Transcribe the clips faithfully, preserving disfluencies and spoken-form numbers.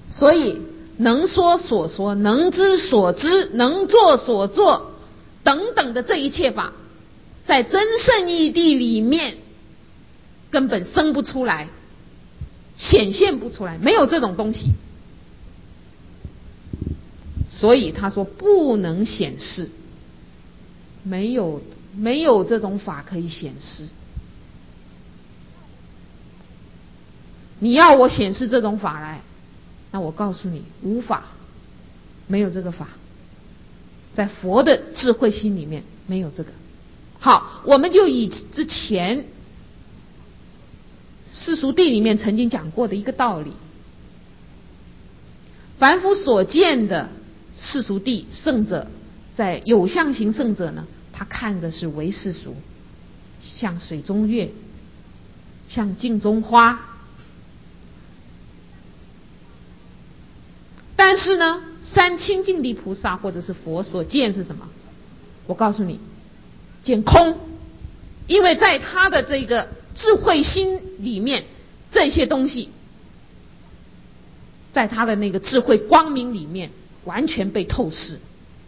所以能说所说，能知所知，能做所做等等的这一切法，在真圣义谛里面根本生不出来，显现不出来，没有这种东西。所以他说不能显示，没有没有这种法可以显示。你要我显示这种法来，那我告诉你，无法，没有这个法，在佛的智慧心里面没有这个。好，我们就以之前世俗谛里面曾经讲过的一个道理，凡夫所见的世俗谛圣者，在有相行圣者呢，他看的是唯世俗，像水中月，像镜中花。但是呢，三清净地菩萨或者是佛所见是什么？我告诉你，见空。因为在他的这个智慧心里面，这些东西在他的那个智慧光明里面完全被透视，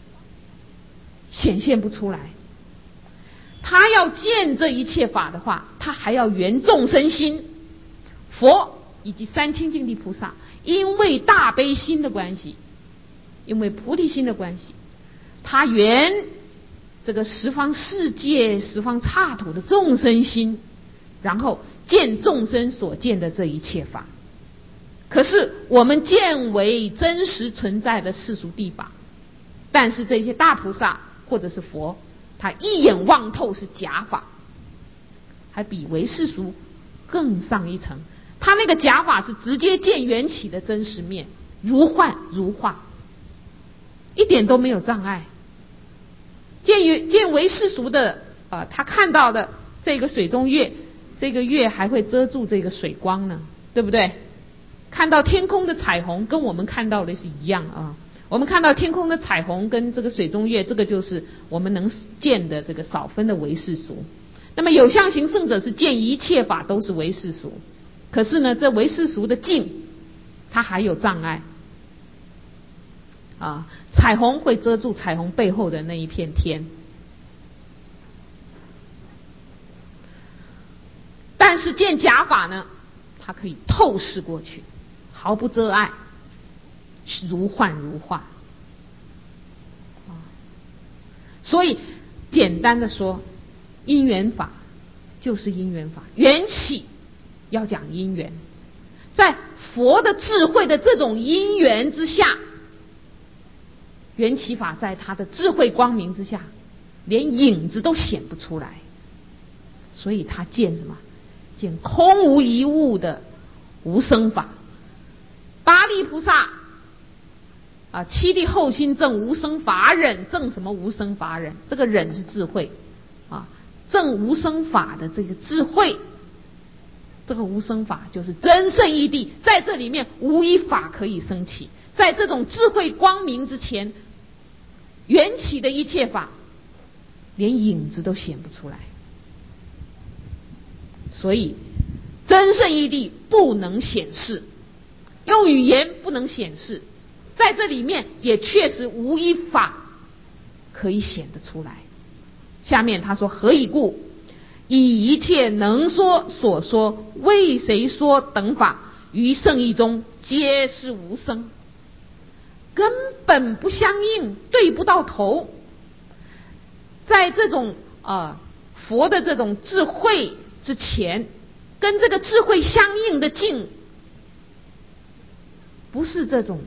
显现不出来。他要见这一切法的话，他还要圆众生心。佛以及三清净地菩萨因为大悲心的关系，因为菩提心的关系，他圆这个十方世界十方刹土的众生心，然后见众生所见的这一切法。可是我们见为真实存在的世俗谛法，但是这些大菩萨或者是佛，他一眼望透是假法，还比唯世俗更上一层。他那个假法是直接见缘起的真实面，如幻如化，一点都没有障碍。见见唯世俗的呃，他看到的这个水中月，这个月还会遮住这个水光呢，对不对？看到天空的彩虹跟我们看到的是一样啊。我们看到天空的彩虹跟这个水中月，这个就是我们能见的这个少分的唯世俗。那么有相行圣者是见一切法都是唯世俗，可是呢，这唯世俗的境它还有障碍啊。彩虹会遮住彩虹背后的那一片天，但是见假法呢，它可以透视过去，毫不遮碍，如幻如化。所以简单的说，因缘法就是因缘法，缘起要讲因缘，在佛的智慧的这种因缘之下，缘起法在他的智慧光明之下，连影子都显不出来。所以他见什么？见空无一物的无生法。八地菩萨啊，七地后心证无生法忍，证什么无生法忍？这个忍是智慧啊，证无生法的这个智慧，这个无生法就是真圣义谛，在这里面无一法可以升起，在这种智慧光明之前，缘起的一切法连影子都显不出来。所以真圣义谛不能显示，用语言不能显示，在这里面也确实无一法可以显得出来。下面他说何以故？以一切能说所说为谁说等法，于圣义中皆是无生，根本不相应，对不到头。在这种呃佛的这种智慧之前，跟这个智慧相应的境，不是这种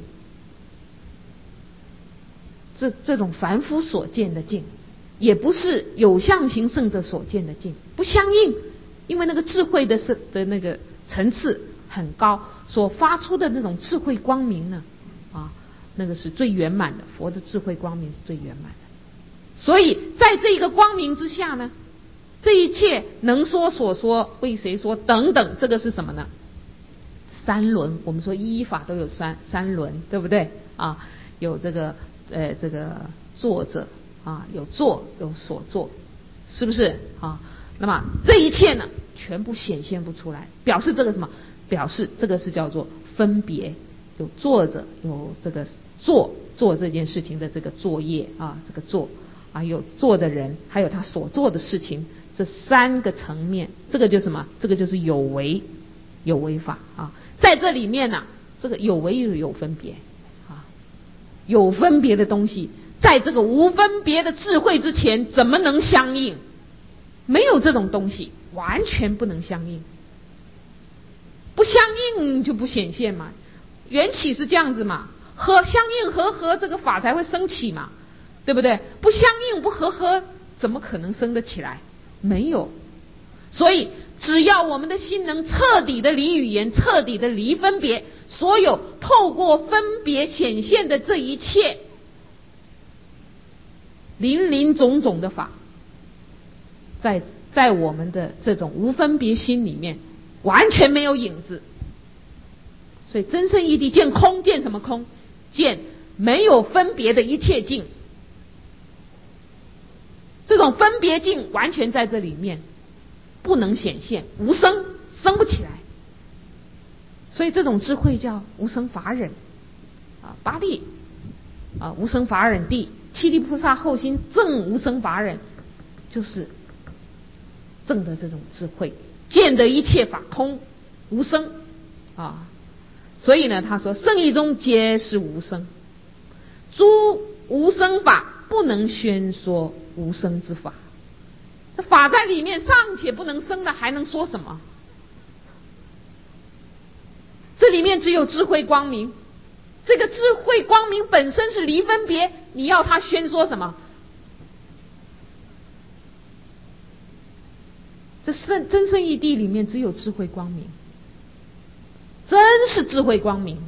这这种凡夫所见的境，也不是有相行圣者所见的境，不相应。因为那个智慧的是的那个层次很高，所发出的那种智慧光明呢，啊，那个是最圆满的，佛的智慧光明是最圆满的。所以在这个光明之下呢，这一切能说所说为谁说等等，这个是什么呢？三轮。我们说依法都有三三轮，对不对啊？有这个呃这个作者啊，有作有所作，是不是啊？那么这一切呢，全部显现不出来，表示这个什么？表示这个是叫做分别有作者，有这个做做这件事情的这个作业啊，这个做啊，有做的人，还有他所做的事情，这三个层面，这个就是什么？这个就是有为有为法啊。在这里面呢、啊，这个有为有分别啊，有分别的东西，在这个无分别的智慧之前，怎么能相应？没有这种东西，完全不能相应。不相应就不显现嘛，缘起是这样子嘛，和相应和合这个法才会升起嘛，对不对？不相应不和合，怎么可能升得起来？没有。所以只要我们的心能彻底的离语言，彻底的离分别，所有透过分别显现的这一切林林总总的法，在在我们的这种无分别心里面完全没有影子。所以真正义谛见空，见什么空？见没有分别的一切境。这种分别境完全在这里面不能显现，无生，生不起来。所以这种智慧叫无生法忍啊，八地啊，无生法忍地，七地菩萨后心证无生法忍，就是证的这种智慧，见得一切法空无生啊。所以呢，他说圣义中皆是无生，诸无生法不能宣说无生之法。法在里面尚且不能生的，还能说什么？这里面只有智慧光明，这个智慧光明本身是离分别，你要他宣说什么？这圣真圣义谛里面只有智慧光明，真是智慧光明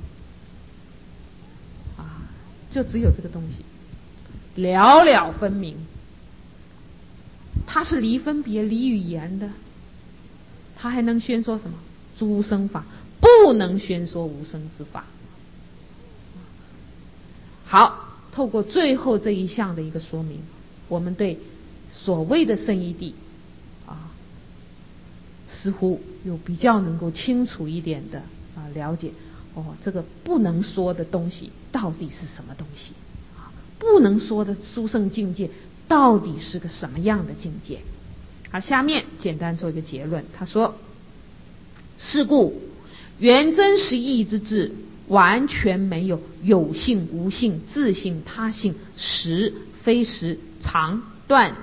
啊！就只有这个东西，了了分明。它是离分别、离语言的，它还能宣说什么？诸生法不能宣说无生之法。好，透过最后这一项的一个说明，我们对所谓的圣义谛啊，似乎有比较能够清楚一点的啊了解。哦，这个不能说的东西到底是什么东西？啊，不能说的殊胜境界到底是个什么样的境界？好，下面简单做一个结论。他说：是故原真实义之智，完全没有有性无性、自性他性、实非实、常断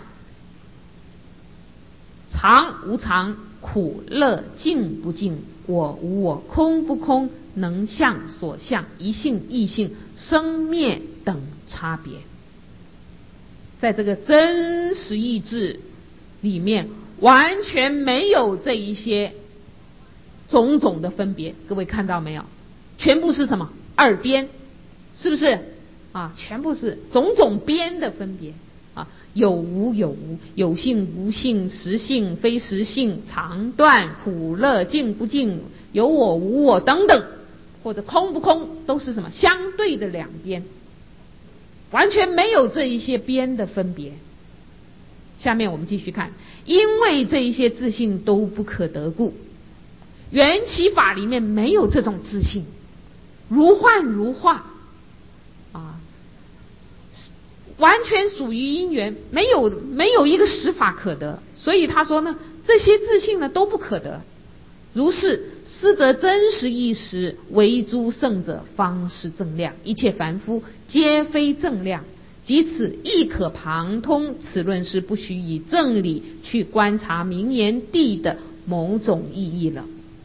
常无常、苦乐净不净、我无我、空不空、能相所相、一性异性、生灭等差别。在这个真实义智里面，完全没有这一些种种的分别。各位看到没有？全部是什么？二边，是不是啊？全部是种种边的分别啊，有无有无，有性无性，实性非实性，常断苦乐净不净，有我无我等等，或者空不空，都是什么？相对的两边，完全没有这一些边的分别。下面我们继续看，因为这一些自性都不可得故，缘起法里面没有这种自性，如幻如化啊，完全属于因缘，没有没有一个实法可得。所以他说呢，这些自性呢都不可得。如是思则真实义时，唯诸圣者方是正量，一切凡夫皆非正量。即此亦可旁通，此论是不许以正理去观察名言谛的某种意义了。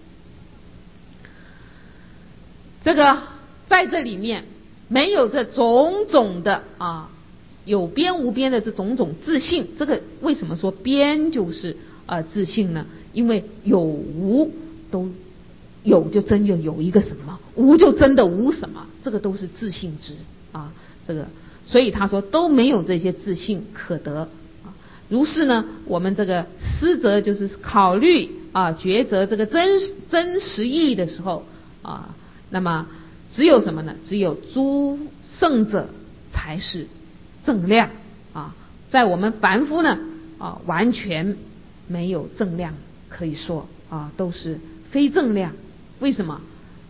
这个在这里面没有这种种的啊有边无边的这种种自性。这个为什么说边就是呃自性呢？因为有无都有，就真就有一个什么，无就真的无什么，这个都是自性之啊。这个所以他说都没有这些自性可得啊。如是呢，我们这个思则就是考虑啊抉择这个真真实义的时候啊，那么只有什么呢？只有诸圣者才是正量啊，在我们凡夫呢啊完全没有正量可以说啊，都是非正量。为什么？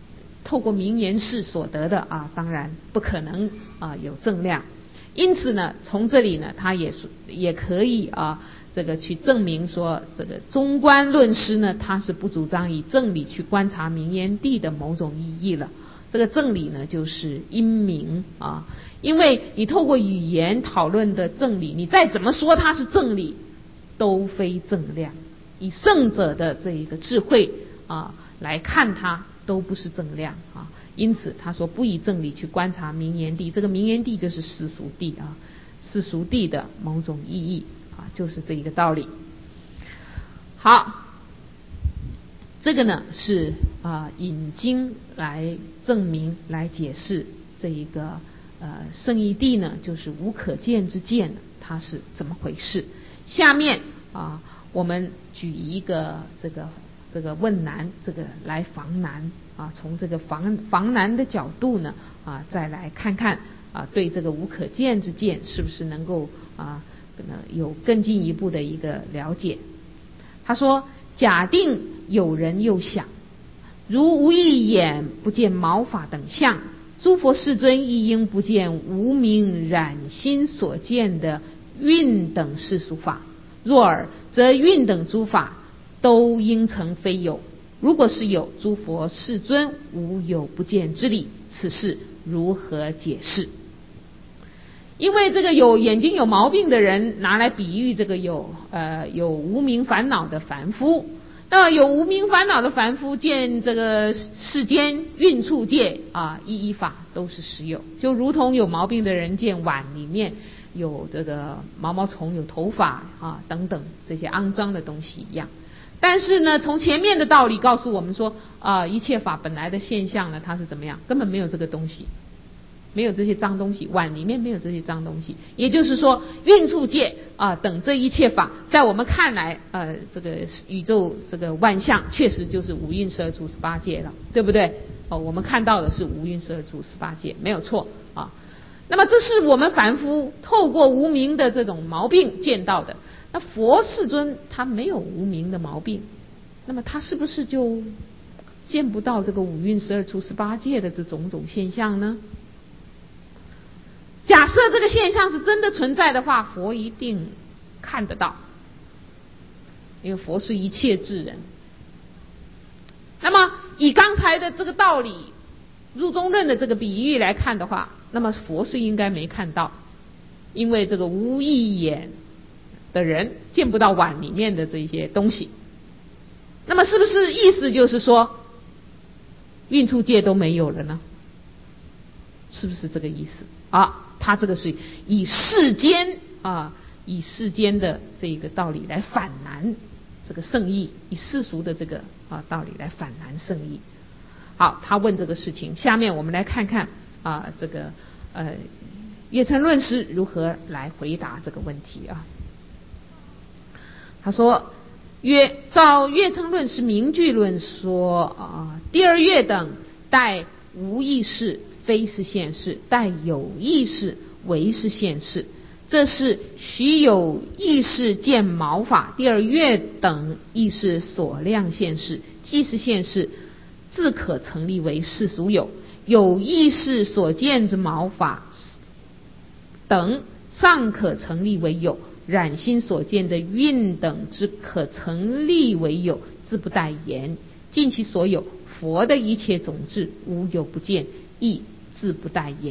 透过名言式所得的啊，当然不可能啊有正量。因此呢，从这里呢，他也也可以啊，这个去证明说，这个中观论师呢，他是不主张以正理去观察名言地的某种意义了。这个正理呢，就是因明啊，因为你透过语言讨论的正理，你再怎么说它是正理，都非正量。以圣者的这一个智慧啊来看它，都不是正量啊。因此他说不以正理去观察名言地，这个名言地就是世俗地啊，世俗地的某种意义啊，就是这一个道理。好，这个呢是啊引经来证明来解释这一个呃圣义地呢，就是无可见之见，它是怎么回事。下面啊我们举一个这个这个问难，这个来防难啊，从这个防防难的角度呢啊，再来看看啊，对这个无可见之见是不是能够啊有更进一步的一个了解。他说：假定有人又想，如无一眼不见毛发等相，诸佛世尊亦应不见无明染心所见的蕴等世俗法。若尔，则蕴等诸法都应成非有。如果是有，诸佛世尊无有不见之理，此事如何解释？因为这个有眼睛有毛病的人拿来比喻这个有呃有无明烦恼的凡夫，那有无明烦恼的凡夫见这个世间蕴处界啊一一法都是实有，就如同有毛病的人见碗里面有这个毛毛虫、有头发啊等等这些肮脏的东西一样。但是呢，从前面的道理告诉我们说啊、呃，一切法本来的现象呢，它是怎么样？根本没有这个东西，没有这些脏东西，碗里面没有这些脏东西。也就是说，蕴处界啊、呃、等这一切法，在我们看来，呃，这个宇宙这个万象，确实就是五蕴十二处十八界了，对不对？哦，我们看到的是五蕴十二处十八界，没有错啊。那么这是我们凡夫透过无明的这种毛病见到的。那佛世尊他没有无明的毛病，那么他是不是就见不到这个五蕴十二处十八界的这种种现象呢？假设这个现象是真的存在的话，佛一定看得到，因为佛是一切智人。那么以刚才的这个道理入中论的这个比喻来看的话，那么佛是应该没看到，因为这个无一眼的人见不到碗里面的这些东西。那么是不是意思就是说蕴处界都没有了呢？是不是这个意思啊？他这个是以世间啊，以世间的这个道理来反难这个圣义，以世俗的这个啊道理来反难圣义。好，他问这个事情，下面我们来看看啊这个呃月称论师如何来回答这个问题啊。他说：曰，照月称论师名句论说啊，第二月等待无意识非是现世，待有意识为是现世。这是许有意识见毛发，第二月等意识所量现世，即是现世，自可成立为世俗有。有意识所见之毛发等尚可成立为有，染心所见的蕴等之可成立为有，自不待言。尽其所有，佛的一切种智无有不见，亦自不待言。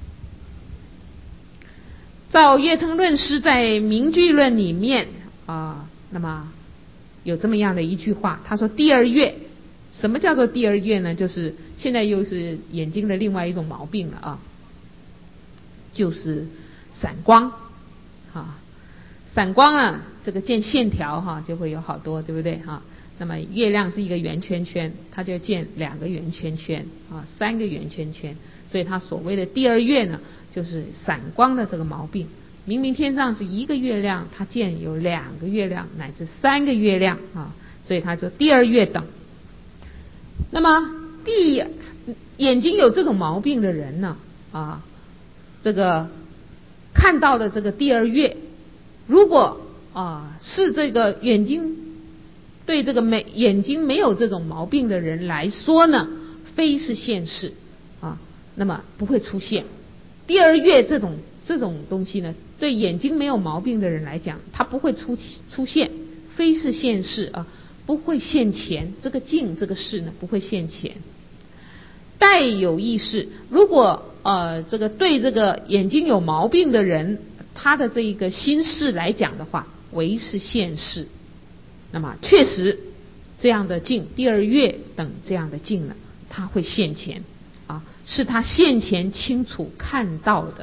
照月称论师在名句论里面啊，那么有这么样的一句话，他说第二月，什么叫做第二月呢？就是现在又是眼睛的另外一种毛病了啊，就是散光啊。散光啊，这个见线条哈、啊、就会有好多，对不对哈、啊？那么月亮是一个圆圈圈，它就见两个圆圈圈啊，三个圆圈圈，所以它所谓的第二月呢，就是散光的这个毛病。明明天上是一个月亮，它见有两个月亮乃至三个月亮啊，所以它就第二月等。那么第眼睛有这种毛病的人呢啊，这个看到的这个第二月，如果啊是这个眼睛对这个没眼睛没有这种毛病的人来说呢， 非是现世啊，那么不会出现。第二月这种这种东西呢，对眼睛没有毛病的人来讲，它不会出出现，非是现世啊，不会现前，这个境这个事呢不会现前。带有意识，如果呃这个对这个眼睛有毛病的人，他的这一个心事来讲的话，为是现世。那么确实这样的境，第二月等这样的境呢，它会现前啊，是他现前清楚看到的。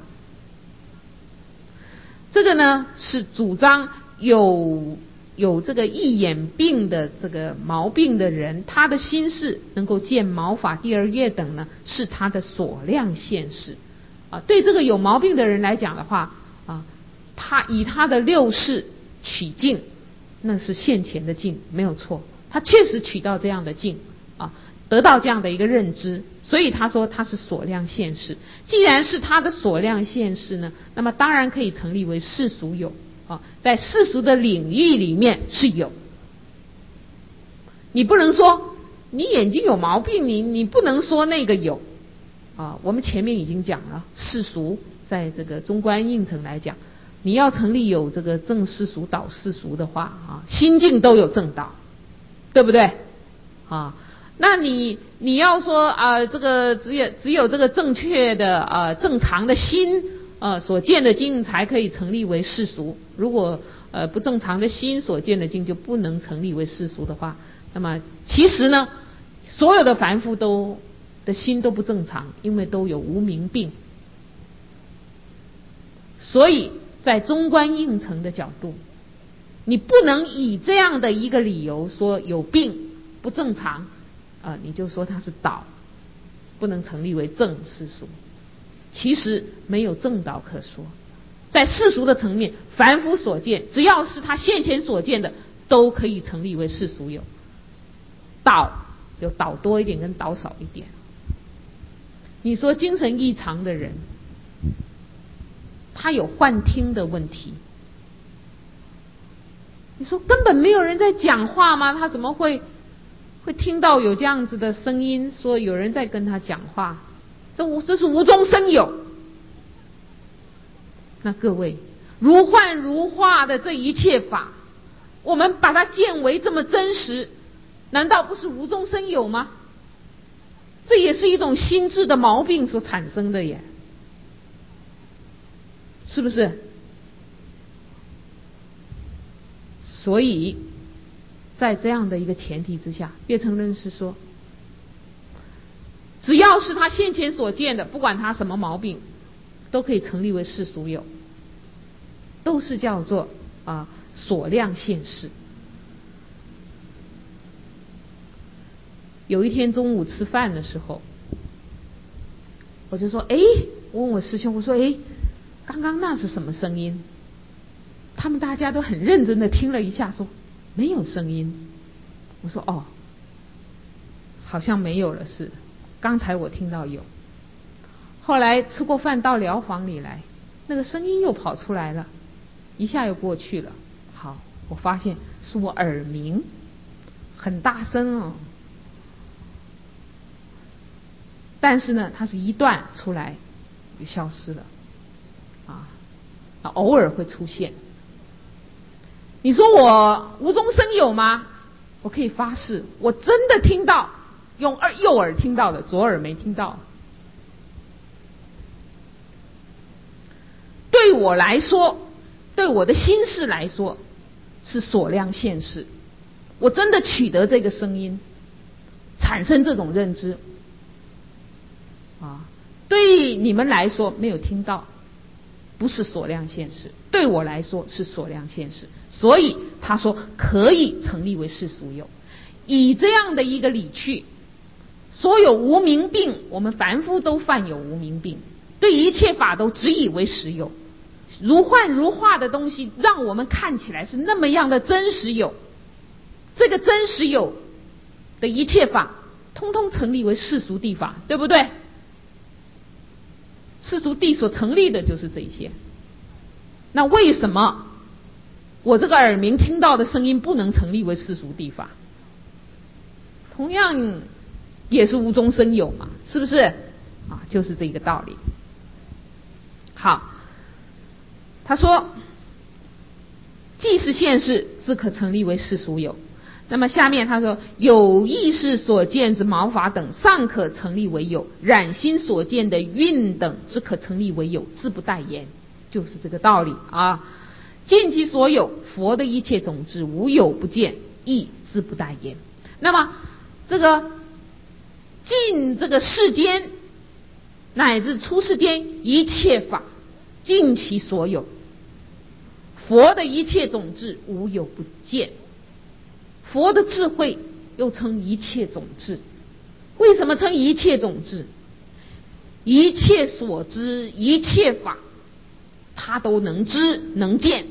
这个呢是主张有有这个一眼病的这个毛病的人，他的心事能够见毛法第二月等呢，是他的所量现世啊。对这个有毛病的人来讲的话啊，他以他的六识取境，那是现前的境，没有错。他确实取到这样的境啊，得到这样的一个认知，所以他说他是所量现世。既然是他的所量现世呢，那么当然可以成立为世俗有啊，在世俗的领域里面是有。你不能说你眼睛有毛病，你你不能说那个有啊。我们前面已经讲了，世俗在这个中观应成来讲，你要成立有这个正世俗导世俗的话啊，心境都有正导，对不对啊？那你你要说啊、呃，这个只有只有这个正确的啊、呃、正常的心呃所见的境才可以成立为世俗，如果呃不正常的心所见的境就不能成立为世俗的话，那么其实呢，所有的凡夫都的心都不正常，因为都有无明病。所以在中观应成的角度，你不能以这样的一个理由说有病不正常啊、呃，你就说它是导，不能成立为正世俗。其实没有正导可说，在世俗的层面，凡夫所见，只要是他现前所见的，都可以成立为世俗有。导有导多一点跟导少一点。你说精神异常的人，他有幻听的问题，你说根本没有人在讲话吗？他怎么会会听到有这样子的声音，说有人在跟他讲话？这无这是无中生有。那各位，如幻如化的这一切法，我们把它见为这么真实，难道不是无中生有吗？这也是一种心智的毛病所产生的耶，是不是？所以在这样的一个前提之下，月承论是说，只要是他现前所见的，不管他什么毛病，都可以成立为世俗有，都是叫做啊所量现世。有一天中午吃饭的时候，我就说，哎，我问我师兄，我说，哎，刚刚那是什么声音？他们大家都很认真的听了一下，说没有声音。我说，哦，好像没有了，是刚才我听到有。后来吃过饭到疗房里来，那个声音又跑出来了，一下又过去了。好，我发现是我耳鸣，很大声哦。但是呢，它是一段出来就消失了，啊，偶尔会出现。你说我无中生有吗？我可以发誓，我真的听到，用耳右耳听到的，左耳没听到。对我来说，对我的心事来说，是所量现世。我真的取得这个声音，产生这种认知。啊，对你们来说没有听到，不是所量现世，对我来说是所量现世，所以他说可以成立为世俗有。以这样的一个理去，所有无明病，我们凡夫都犯有无明病，对一切法都只以为实有，如幻如化的东西，让我们看起来是那么样的真实有，这个真实有的一切法，通通成立为世俗谛法，对不对？世俗谛所成立的就是这些。那为什么我这个耳鸣听到的声音不能成立为世俗谛法？同样也是无中生有嘛，是不是啊？就是这个道理。好，他说既是现世，自可成立为世俗有。那么下面他说有意识所见之毛发等尚可成立为有，染心所见的蕴等只可成立为有，自不待言，就是这个道理啊。见其所有，佛的一切种智无有不见，亦自不待言。那么这个尽这个世间乃至出世间一切法，尽其所有，佛的一切种智无有不见。佛的智慧又称一切种智。为什么称一切种智？一切所知，一切法他都能知能见，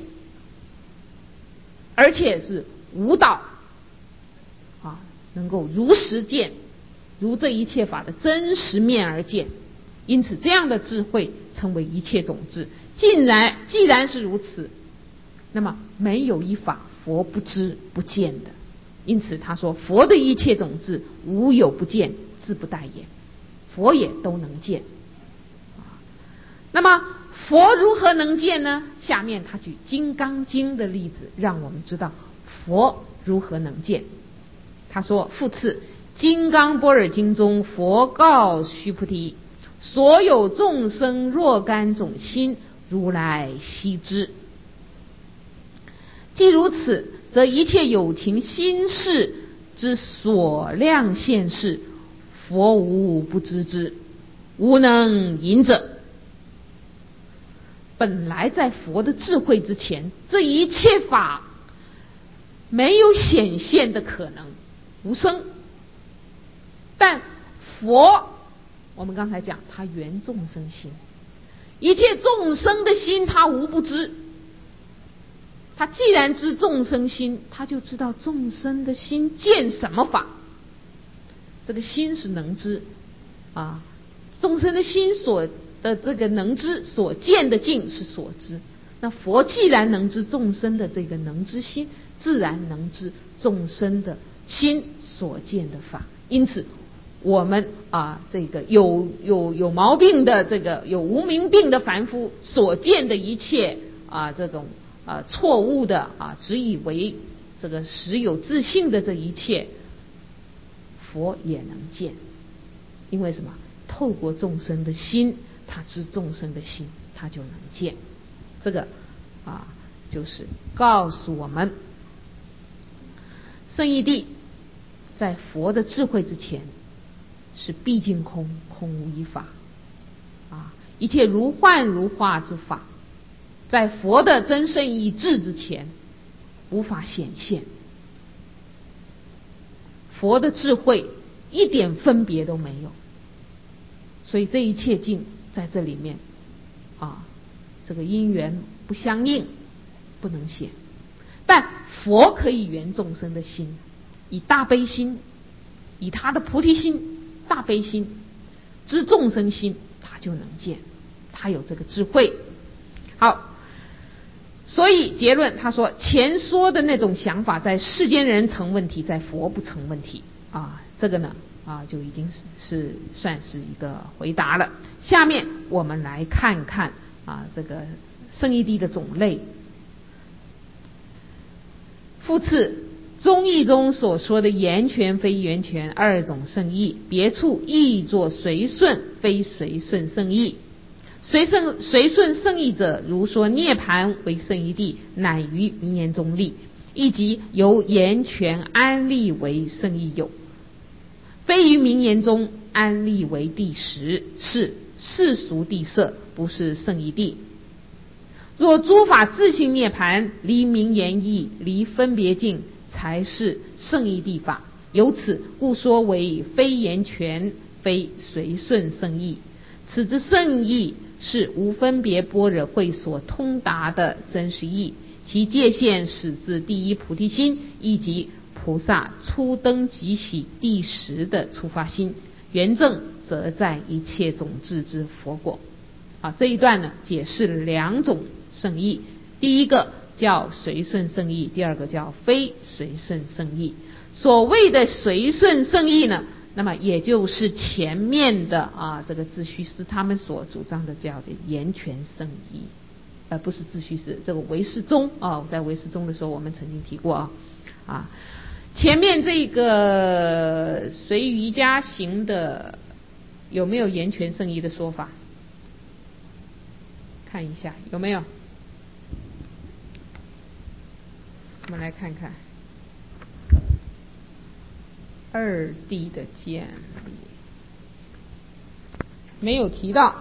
而且是无道啊，能够如实见，如这一切法的真实面而见。因此这样的智慧称为一切种智。既然既然是如此，那么没有一法佛不知不见的。因此他说佛的一切种智无有不见，自不待言，佛也都能见。那么佛如何能见呢？下面他举金刚经的例子让我们知道佛如何能见。他说复次，金刚般若经中佛告须菩提，所有众生若干种心，如来悉知。既如此，则一切有情心事之所量现世，佛无不知之，无能引者。本来在佛的智慧之前，这一切法没有显现的可能，无生。但佛，我们刚才讲他圆众生心，一切众生的心他无不知。他既然知众生心，他就知道众生的心见什么法。这个心是能知啊，众生的心所的这个能知，所见的境是所知。那佛既然能知众生的这个能知心，自然能知众生的心所见的法。因此我们啊，这个有有有毛病的这个有无明病的凡夫所见的一切啊这种啊错误的啊只以为这个实有自信的这一切，佛也能见。因为什么？透过众生的心，他知众生的心，他就能见。这个啊就是告诉我们，圣义谛在佛的智慧之前是毕竟空，空无一法啊，一切如幻如化之法，在佛的真圣义智之前无法显现。佛的智慧一点分别都没有，所以这一切境在这里面啊，这个因缘不相应，不能显。但佛可以圆众生的心，以大悲心，以他的菩提心、大悲心知众生心，他就能见，他有这个智慧。好，所以结论他说，前说的那种想法在世间人成问题，在佛不成问题啊。这个呢啊就已经是是算是一个回答了。下面我们来看看啊这个圣义谛的种类。复次，中义中所说的言权非言权二种圣义，别处译作随顺非随顺圣义。随顺随顺圣义者，如说涅盘为圣义谛，乃于名言中立，以及由言权安立为圣义有，非于名言中安立为第十，是世俗谛色，不是圣义谛。若诸法自性涅盘，离名言义，离分别境，才是圣义谛法。由此故说为非言权，非随顺圣义。此之圣义是无分别般若慧所通达的真实义，其界限始自第一菩提心，以及菩萨初登即喜第十的初发心，圆正则在一切种智之佛果。啊，这一段呢解释了两种圣义，第一个叫随顺圣义，第二个叫非随顺圣义。所谓的随顺圣义呢， 那么也就是前面的啊这个自虚师他们所主张的叫的言权圣意，呃不是自虚师，这个唯识宗啊，在唯识宗的时候我们曾经提过啊啊。前面这个随瑜伽行的有没有言权圣意的说法？看一下有没有？我们来看看二谛的建立，没有提到。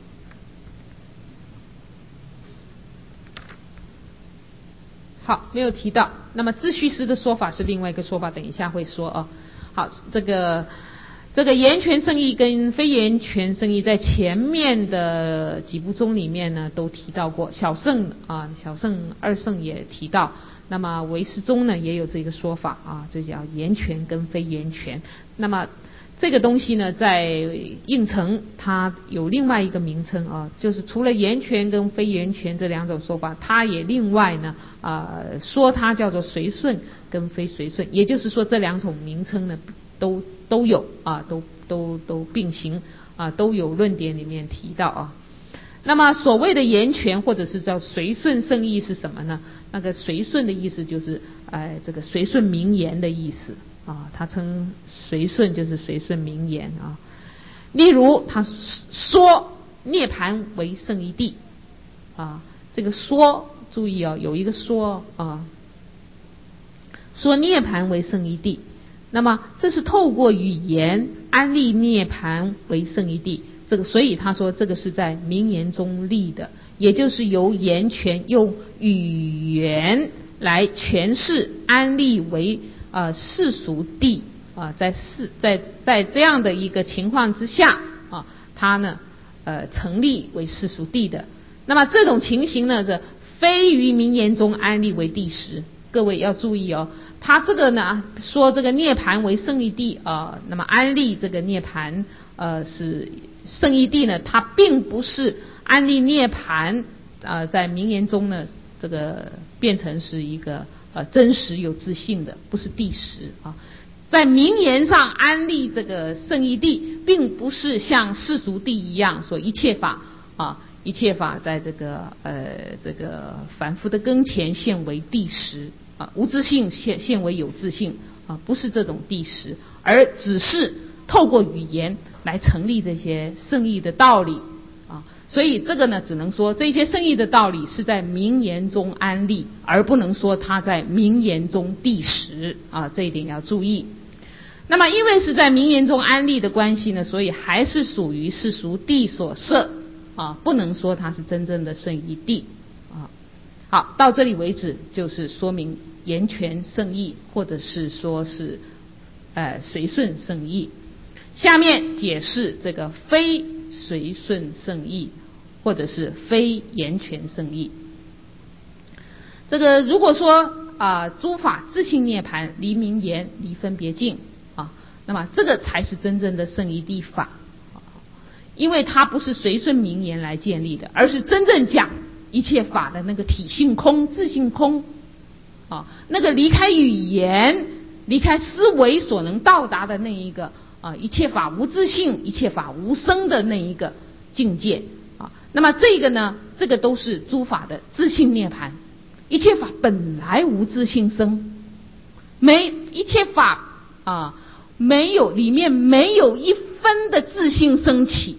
好，没有提到。那么自虚师的说法是另外一个说法，等一下会说啊。好，这个这个言权圣意跟非言权圣意在前面的几部宗里面呢都提到过，小乘啊，小乘二乘也提到。那么唯识宗呢也有这个说法啊，这叫言权跟非言权。那么这个东西呢，在应成它有另外一个名称啊，就是除了言权跟非言权这两种说法，它也另外呢啊、呃、说它叫做随顺跟非随顺，也就是说这两种名称呢都都有啊，都都都并行啊，都有论点里面提到啊。那么所谓的言权或者是叫随顺圣意是什么呢？那个随顺的意思就是呃这个随顺名言的意思啊，他称随顺就是随顺名言啊。例如他说涅盘为圣一谛啊，这个说注意啊，有一个说啊，说涅盘为圣一谛，那么这是透过语言安立涅盘为圣一谛。这个所以他说这个是在名言中立的，也就是由言权用语言来诠释安立为呃世俗谛啊，在世在在这样的一个情况之下啊，它呢呃成立为世俗谛的。那么这种情形呢是非于名言中安立为谛实。各位要注意哦，他这个呢说这个涅盘为圣一谛啊，那么安立这个涅盘呃是圣一谛呢，它并不是安立涅盘呃在名言中呢这个变成是一个呃真实有自性的，不是谛实啊。在名言上安立这个圣一谛，并不是像世俗谛一样说一切法啊。一切法在这个呃这个凡夫的跟前现为谛实啊，无自性现现为有自性啊，不是这种谛实，而只是透过语言来成立这些圣义的道理啊。所以这个呢，只能说这些圣义的道理是在名言中安立，而不能说它在名言中谛实啊，这一点要注意。那么因为是在名言中安立的关系呢，所以还是属于世俗谛所摄。啊，不能说它是真正的圣一谛啊。好，到这里为止，就是说明言权圣意，或者是说是呃随顺圣意。下面解释这个非随顺圣意，或者是非言权圣意。这个如果说啊、呃，诸法自性涅槃，离名言，离分别境啊，那么这个才是真正的圣一谛法。因为它不是随顺名言来建立的，而是真正讲一切法的那个体性空、自性空啊，那个离开语言、离开思维所能到达的那一个啊，一切法无自性、一切法无生的那一个境界啊。那么这个呢，这个都是诸法的自性涅槃，一切法本来无自性生，没一切法啊，没有里面没有一分的自性升起。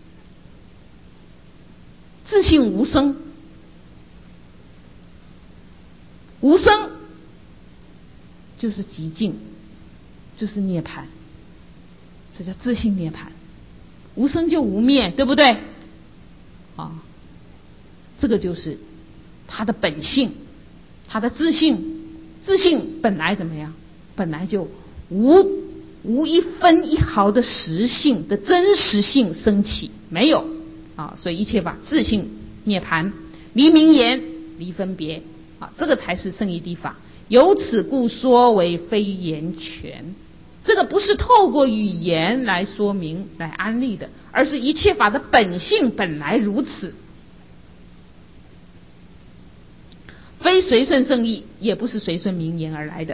自性无生，无生就是极静，就是涅槃，这叫自性涅槃。无生就无灭，对不对？啊，这个就是它的本性，它的自性，自性本来怎么样？本来就无无一分一毫的实性的真实性升起，没有。啊，所以一切法自性涅槃，离名言，离分别啊，这个才是圣一谛法。由此故说为非言权，这个不是透过语言来说明来安立的，而是一切法的本性本来如此。非随顺圣意，也不是随顺名言而来的。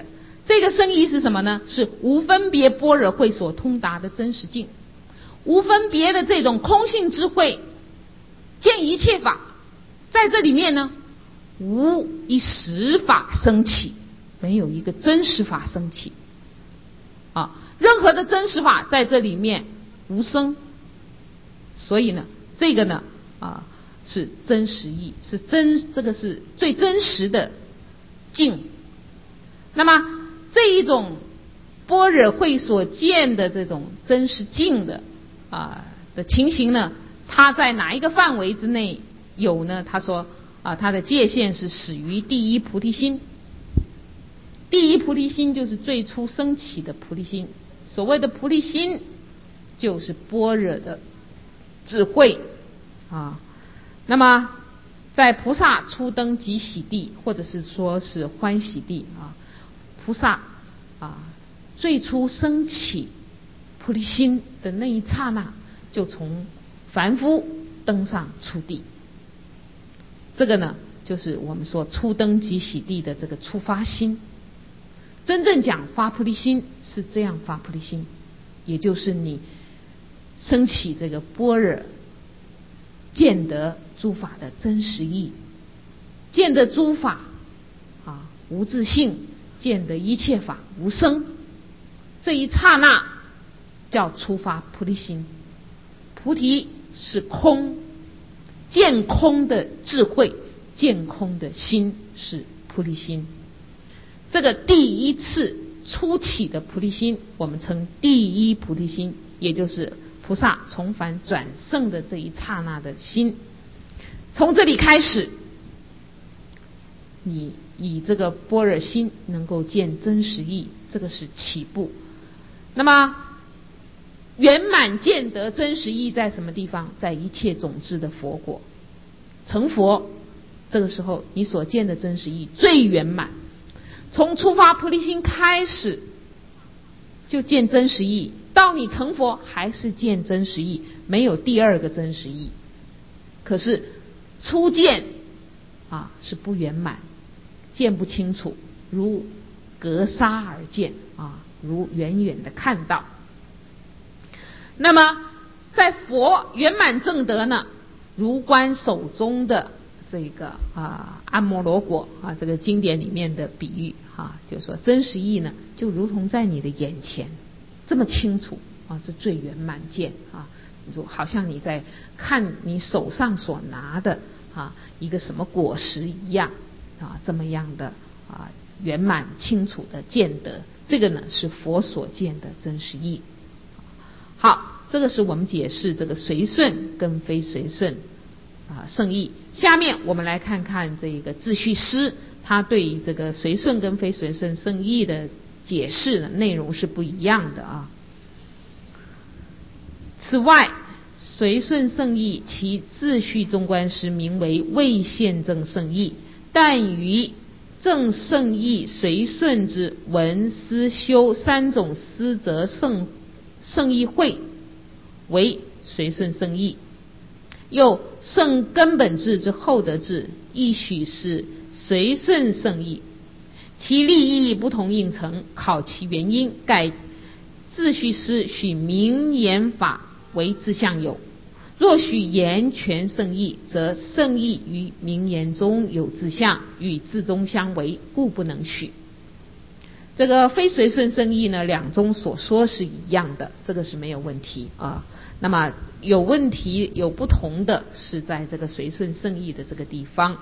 这个圣意是什么呢？是无分别般若慧所通达的真实境，无分别的这种空性智慧，见一切法，在这里面呢，无一实法生起，没有一个真实法生起啊，任何的真实法在这里面无生，所以呢，这个呢啊是真实义，是真，这个是最真实的境。那么这一种般若慧所见的这种真实境的啊的情形呢，它在哪一个范围之内有呢？他说啊，它的界限是始于第一菩提心。第一菩提心就是最初升起的菩提心，所谓的菩提心就是般若的智慧啊。那么在菩萨初登即喜地，或者是说是欢喜地啊，菩萨啊最初升起菩提心的那一刹那，就从凡夫登上初地。这个呢，就是我们说初登即喜地的这个初发心。真正讲发菩提心是这样发菩提心，也就是你升起这个般若，见得诸法的真实义，见得诸法啊无自性，见得一切法无生，这一刹那叫初发菩提心。菩提是空，见空的智慧，见空的心是菩提心。这个第一次初起的菩提心，我们称第一菩提心，也就是菩萨从凡转圣的这一刹那的心。从这里开始，你以这个般若心能够见真实义，这个是起步。那么圆满见得真实义在什么地方？在一切种子的佛果成佛，这个时候你所见的真实义最圆满。从初发菩提心开始就见真实义，到你成佛还是见真实义，没有第二个真实义。可是初见啊是不圆满，见不清楚，如隔沙而见啊，如远远的看到。那么在佛圆满正德呢，如观手中的这个啊安摩罗果啊，这个经典里面的比喻啊，就是说真实义呢，就如同在你的眼前这么清楚啊，这最圆满见啊，就好像你在看你手上所拿的啊一个什么果实一样啊，这么样的啊圆满清楚的见得，这个呢是佛所见的真实义。好，这个是我们解释这个随顺跟非随顺啊圣义。下面我们来看看这个自序师，他对这个随顺跟非随顺圣义的解释呢，内容是不一样的啊。此外，随顺圣义其自序中观师名为未现正圣义，但于正圣义随顺之闻思修三种思则圣圣义会为随顺圣义。又圣根本智之后得智，亦许是随顺圣义，其立意不同应成，考其原因，盖自序师许明言法为自相有，若许言全圣义，则圣义于明言中有自相，与自中相违，故不能许。这个非随顺圣义呢，两中所说是一样的，这个是没有问题啊。那么有问题有不同的是在这个随顺圣义的这个地方。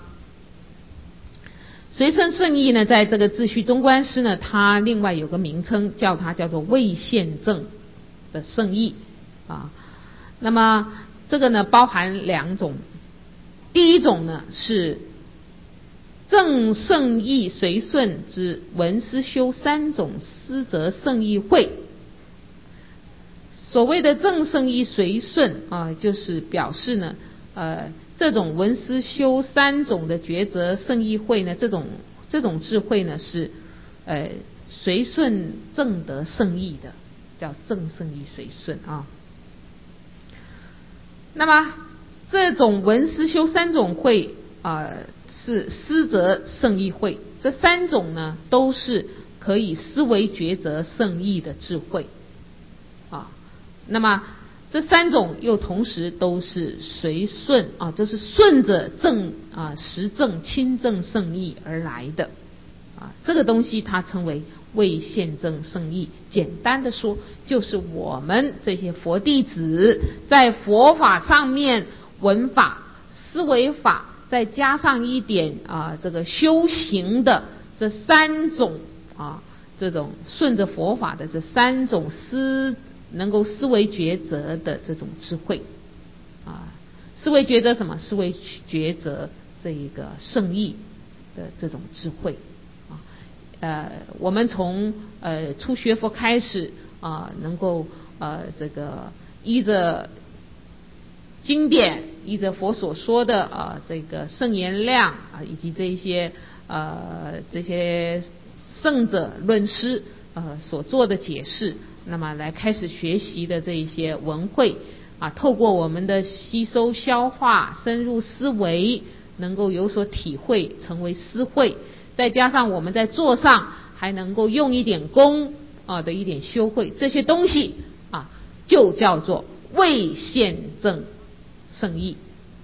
随顺圣义呢，在这个自序中观师呢，它另外有个名称，叫它叫做未现正的圣义啊。那么这个呢包含两种，第一种呢是正圣义随顺之闻思修三种思则圣义会。所谓的正圣义随顺啊，就是表示呢，呃，这种闻思修三种的抉择圣义会呢，这种这种智慧呢是呃随顺正得圣义的，叫正圣义随顺啊。那么这种闻思修三种会啊、呃，是思则圣义会，这三种呢都是可以思维抉择圣意的智慧啊。那么这三种又同时都是随顺啊，都是顺着正啊实正亲正圣意而来的啊。这个东西它称为未现正圣意。简单的说，就是我们这些佛弟子在佛法上面闻法、思维法，再加上一点啊这个修行的这三种啊，这种顺着佛法的这三种思能够思维抉择的这种智慧啊，思维抉择什么？思维抉择这一个圣意的这种智慧啊。呃，我们从呃初学佛开始啊，能够呃这个依着经典，依着佛所说的啊这个圣言量啊，以及这一些呃这些圣者论师呃所做的解释，那么来开始学习的这一些文汇啊，透过我们的吸收消化，深入思维，能够有所体会，成为思慧，再加上我们在做上还能够用一点功啊的一点修慧，这些东西啊就叫做未现正圣意。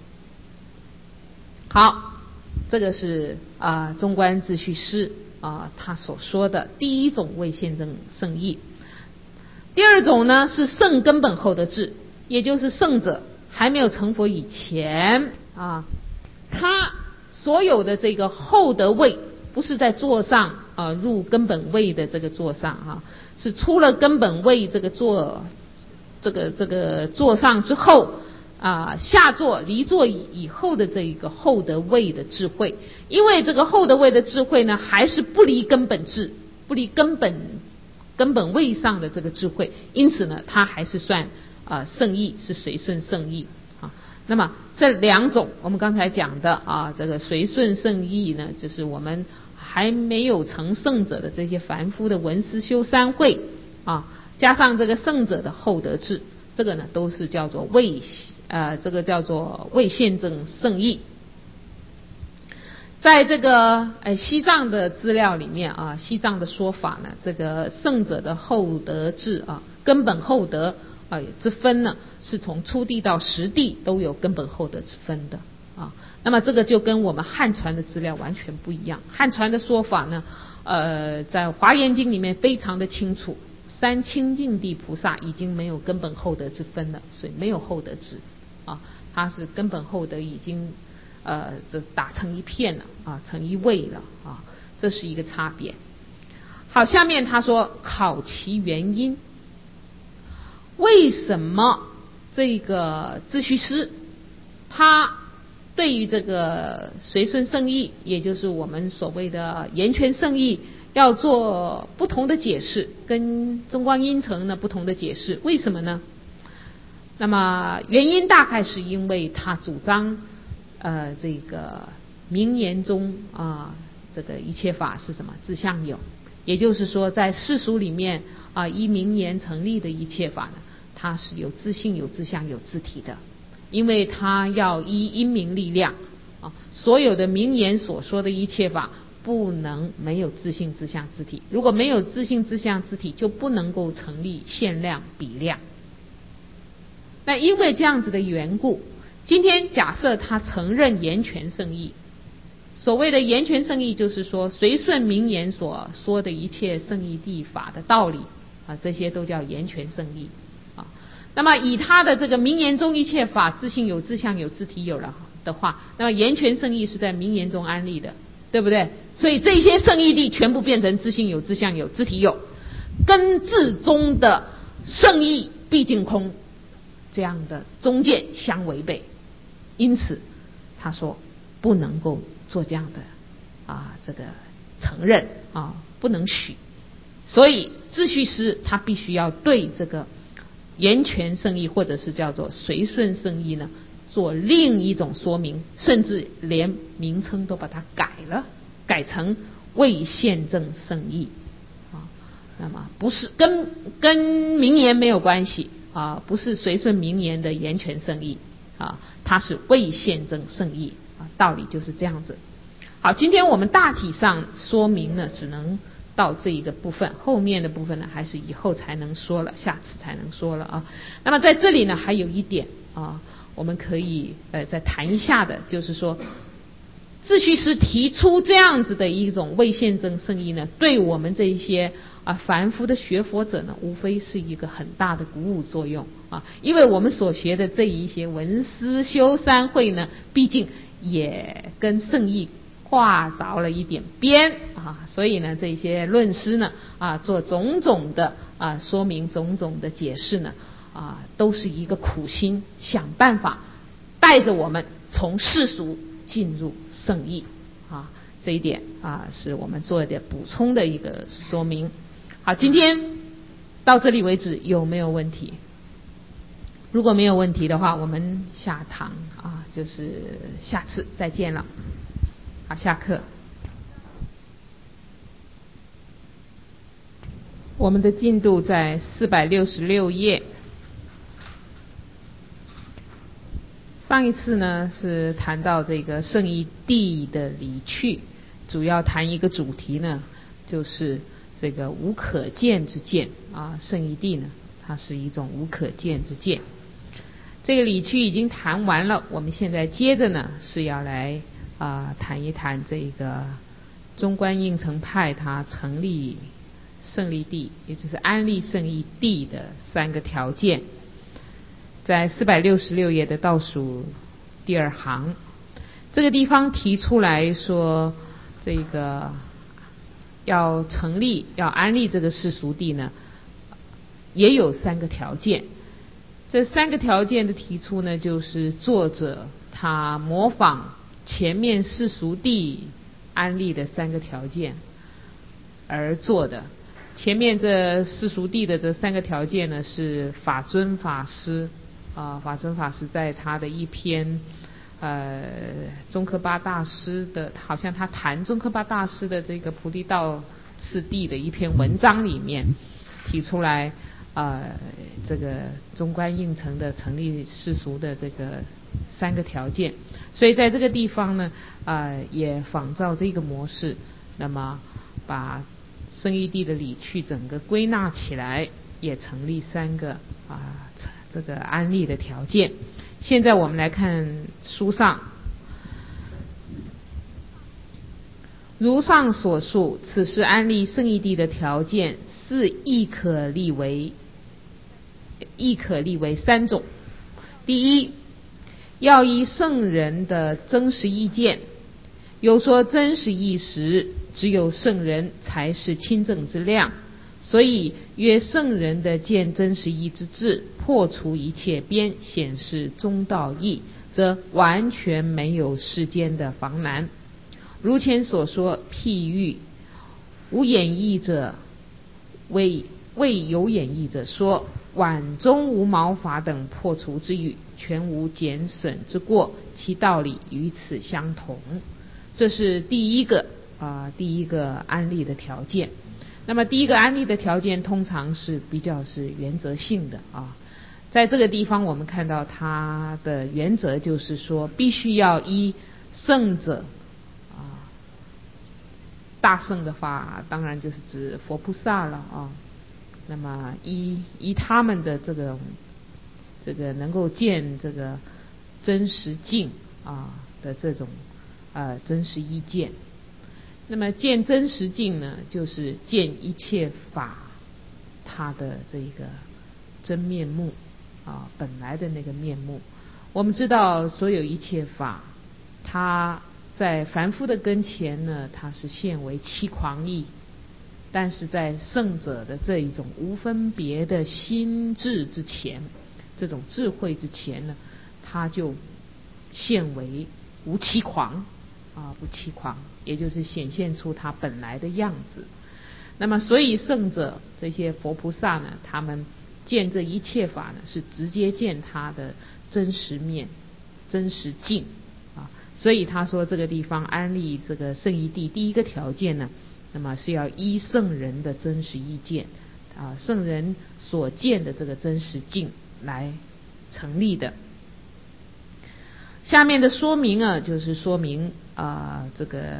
好，这个是啊中观自序师啊他所说的第一种未现正圣意。第二种呢是圣根本后得智，也就是圣者还没有成佛以前啊，他所有的这个后得位不是在座上啊入根本位的这个座上啊，是出了根本位这个座这个这个座上之后啊，下座离座以后的这一个后得位的智慧。因为这个后得位的智慧呢，还是不离根本智，不离根本根本位上的这个智慧，因此呢，它还是算啊圣意，是随顺圣意啊。那么这两种我们刚才讲的啊，这个随顺圣意呢，就是我们还没有成圣者的这些凡夫的闻思修三慧啊，加上这个圣者的后得智，这个呢都是叫做未呃这个叫做未现正圣意。在这个呃西藏的资料里面啊，西藏的说法呢，这个圣者的后得智啊，根本后得啊之分呢，是从初地到实地都有根本后得之分的啊。那么这个就跟我们汉传的资料完全不一样。汉传的说法呢，呃，在华严经里面非常的清楚，三清净地菩萨已经没有根本后得之分了，所以没有后得智啊，他是根本后得已经呃，这打成一片了啊，成一位了啊，这是一个差别。好，下面他说考其原因，为什么这个自序师他对于这个随顺圣意，也就是我们所谓的言权圣意，要做不同的解释，跟中观因乘呢不同的解释？为什么呢？那么原因大概是因为他主张呃，这个名言中啊，这个一切法是什么？自相有。也就是说，在世俗里面啊，依名言成立的一切法呢，它是有自性、有自相、有自体的。因为它要依因明力量啊，所有的名言所说的一切法不能没有自性、自相、自体。如果没有自性、自相、自体，就不能够成立限量、比量。那因为这样子的缘故，今天假设他承认言权圣意，所谓的言权圣意就是说随顺名言所说的一切圣义谛法的道理啊，这些都叫言权圣意啊。那么以他的这个名言中一切法自性有、自相有、自体有了的话，那么言权圣意是在名言中安立的，对不对？所以这些圣义谛全部变成自性有、自相有、自体有，跟自中的圣意毕竟空这样的中见相违背。因此他说不能够做这样的啊这个承认啊，不能许。所以自序师他必须要对这个言权圣意或者是叫做随顺圣意呢做另一种说明，甚至连名称都把它改了，改成未现正圣意啊。那么不是跟跟名言没有关系啊，不是随顺名言的言权圣意啊，它是未现正圣意啊，道理就是这样子。好，今天我们大体上说明呢，只能到这一个部分，后面的部分呢还是以后才能说了，下次才能说了啊。那么在这里呢还有一点啊，我们可以呃再谈一下的，就是说秩序师提出这样子的一种未现证圣意呢，对我们这一些啊凡夫的学佛者呢，无非是一个很大的鼓舞作用啊，因为我们所学的这一些文思修三会呢，毕竟也跟圣意画着了一点边啊，所以呢，这些论师呢啊做种种的啊说明、种种的解释呢啊，都是一个苦心，想办法带着我们从世俗进入圣意啊，这一点啊是我们做一点补充的一个说明。好，今天到这里为止，有没有问题？如果没有问题的话，我们下堂啊，就是下次再见了。好，下课。我们的进度在四百六十六页。上一次呢是谈到这个圣义谛的理趣，主要谈一个主题呢，就是这个无可见之见啊。圣义谛呢，它是一种无可见之见。这个理趣已经谈完了，我们现在接着呢是要来啊谈一谈这个中观应成派它成立圣义谛，也就是安立圣义谛的三个条件。在四百六十六页的倒数第二行，这个地方提出来说，这个要成立、要安立这个世俗谛呢，也有三个条件。这三个条件的提出呢，就是作者他模仿前面世俗谛安立的三个条件而做的。前面这世俗谛的这三个条件呢，是法尊法师啊，法尊法师在他的一篇呃宗喀巴大师的，好像他谈宗喀巴大师的这个菩提道次第的一篇文章里面提出来，呃这个中观应成的成立世俗的这个三个条件。所以在这个地方呢，呃也仿照这个模式，那么把圣义谛的理趣整个归纳起来，也成立三个啊这个安立的条件。现在我们来看书上，如上所述，此时安立圣义谛的条件，是亦可立为亦可立为三种。第一，要依圣人的真实意见。有说真实义时，只有圣人才是清正之量，所以曰圣人的见真实义之智，破除一切边，显示中道义，则完全没有世间的妨难。如前所说，譬喻无演义者为为有演义者说，碗中无毛发等破除之语，全无减损之过，其道理与此相同。这是第一个啊、呃，第一个安立的条件。那么第一个安立的条件通常是比较是原则性的啊，在这个地方我们看到它的原则就是说，必须要依圣者啊，大圣的话当然就是指佛菩萨了啊。那么依依他们的这个这个能够见这个真实境啊的这种呃真实意见。那么见真实境呢，就是见一切法它的这个真面目啊，本来的那个面目。我们知道所有一切法，它在凡夫的跟前呢，它是现为欺狂意，但是在圣者的这一种无分别的心智之前，这种智慧之前呢，它就现为无欺狂啊，不欺狂，也就是显现出它本来的样子。那么所以圣者这些佛菩萨呢，他们见这一切法呢，是直接见它的真实面、真实境啊。所以他说这个地方安立这个圣义谛第一个条件呢，那么是要依圣人的真实意见啊，圣人所见的这个真实境来成立的。下面的说明啊，就是说明啊、呃，这个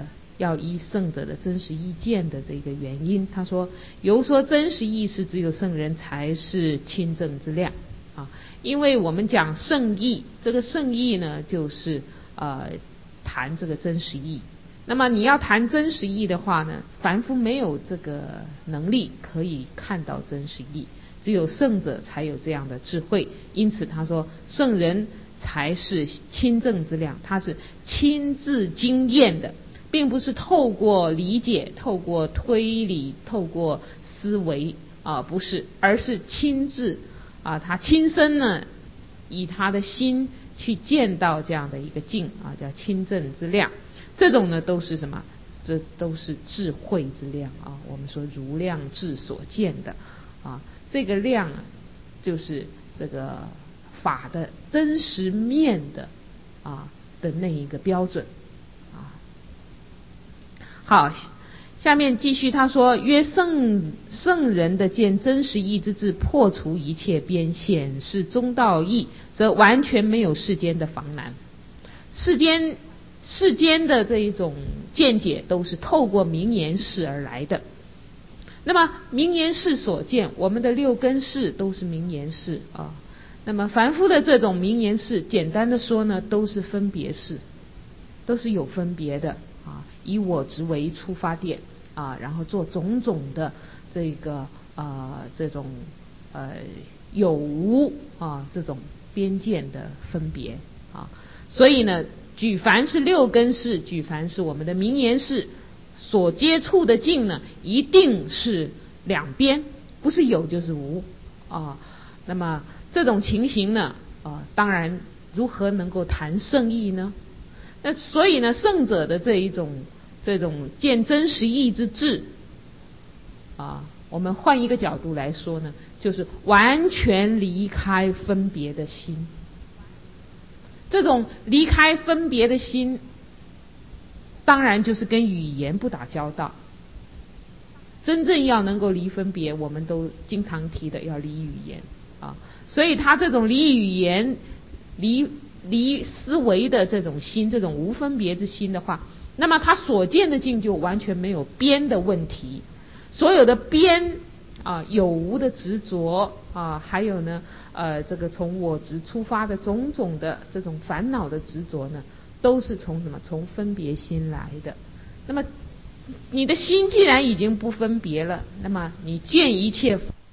要依圣者的真实意见的这个原因。他说，由说真实义是只有圣人才是亲正之量啊，因为我们讲圣义，这个圣义呢，就是呃谈这个真实义。那么你要谈真实义的话呢，凡夫没有这个能力可以看到真实义，只有圣者才有这样的智慧。因此他说，圣人才是亲正之量，他是亲自经验的，并不是透过理解、透过推理、透过思维啊，不是，而是亲自啊，他亲身呢，以他的心去见到这样的一个境啊，叫亲正之量。这种呢都是什么？这都是智慧之量啊。我们说如量智所见的啊，这个量啊，就是这个法的真实面的啊的那一个标准啊。好，下面继续他说，曰圣圣人的见真实义之智，破除一切边，显示中道义，则完全没有世间的妨难。世间世间的这一种见解都是透过名言事而来的。那么名言事所见，我们的六根事都是名言事啊。那么凡夫的这种名言事，简单的说呢，都是分别事，都是有分别的啊，以我执为出发点啊，然后做种种的这个呃这种呃有无啊这种边界的分别啊。所以呢，举凡是六根事，举凡是我们的名言事所接触的境呢，一定是两边，不是有就是无啊。那么这种情形呢，啊，当然如何能够谈圣义呢？那所以呢，圣者的这一种这种见真实义之智啊，我们换一个角度来说呢，就是完全离开分别的心。这种离开分别的心，当然就是跟语言不打交道。真正要能够离分别，我们都经常提的要离语言啊。所以他这种离语言、离离思维的这种心，这种无分别之心的话，那么他所见的境就完全没有边的问题。所有的边啊，有无的执着啊，还有呢，呃，这个从我执出发的种种的这种烦恼的执着呢，都是从什么？从分别心来的。那么，你的心既然已经不分别了，那么你见一切